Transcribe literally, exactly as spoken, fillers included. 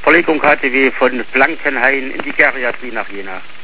Verlegung hatte wie von Blankenhain in die Geriatrie nach Jena.